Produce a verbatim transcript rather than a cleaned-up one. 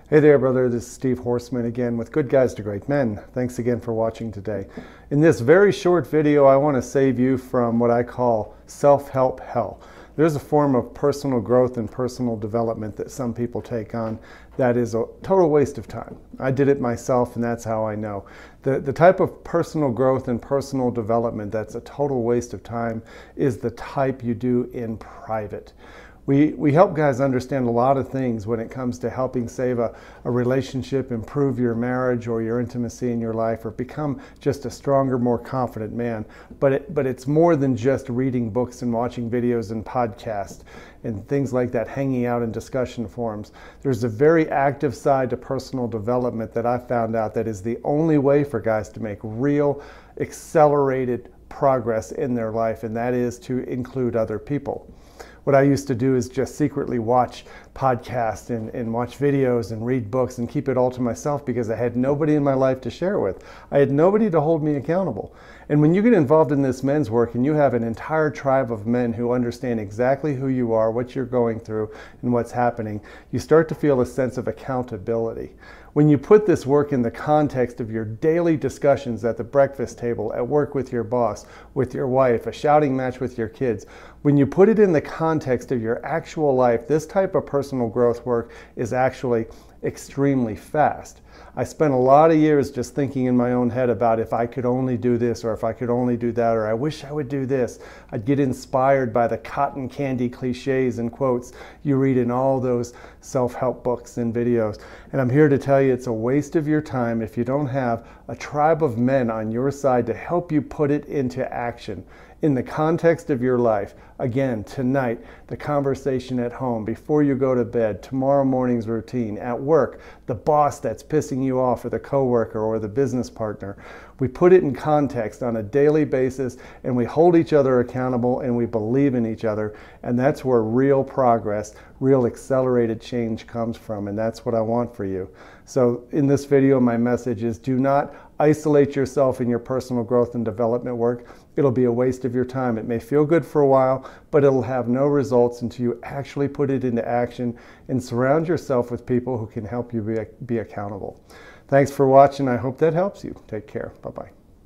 Hey there, brother. This is Steve Horseman again with Good Guys to Great Men. Thanks again for watching today. In this very short video, I want to save you from what I call self-help hell. There's a form of personal growth and personal development that some people take on that is a total waste of time. I did it myself, and that's how I know. The, the type of personal growth and personal development that's a total waste of time is the type you do in private. We, we help guys understand a lot of things when it comes to helping save a, a relationship, improve your marriage or your intimacy in your life, or become just a stronger, more confident man. But, it, but it's more than just reading books and watching videos and podcasts and things like that, hanging out in discussion forums. There's a very active side to personal development that I found out that is the only way for guys to make real, accelerated progress in their life, and that is to include other people. What I used to do is just secretly watch podcasts and, and watch videos and read books and keep it all to myself because I had nobody in my life to share with. I had nobody to hold me accountable. And when you get involved in this men's work and you have an entire tribe of men who understand exactly who you are, what you're going through, and what's happening, you start to feel a sense of accountability. When you put this work in the context of your daily discussions at the breakfast table, at work with your boss, with your wife, a shouting match with your kids, when you put it in the context of your actual life, this type of personal growth work is actually extremely fast. I spent a lot of years just thinking in my own head about if I could only do this, or if I could only do that, or I wish I would do this. I'd get inspired by the cotton candy cliches and quotes you read in all those self-help books and videos. And I'm here to tell you it's a waste of your time if you don't have a tribe of men on your side to help you put it into action in the context of your life. Again, tonight, the conversation at home, before you go to bed, tomorrow morning's routine, at work, the boss that's pissing you off, or the coworker or the business partner. We put it in context on a daily basis, and we hold each other accountable, and we believe in each other, and that's where real progress, real accelerated change comes from, and that's what I want for you. So in this video, my message is do not isolate yourself in your personal growth and development work. It'll be a waste of your time. It may feel good for a while, but it'll have no results until you actually put it into action and surround yourself with people who can help you be, be accountable. Thanks for watching. I hope that helps you. Take care. Bye-bye.